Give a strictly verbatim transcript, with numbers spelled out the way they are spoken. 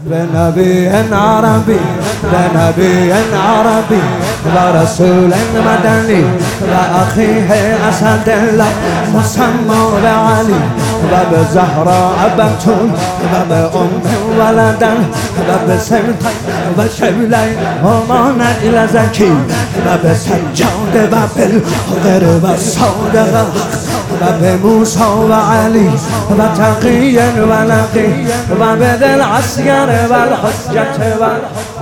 بنبي عربي بنبي عربي ورسول مدني وأخيه أسد الله مسمى بعلي وبزهراء بتول وبأم ولدا وبسلطان وشبلين ومانا إلى زكي وبسجاد وبالغرب الصادق وبموسى وعلي وتقيا ونقي وبذي العسكر والحجة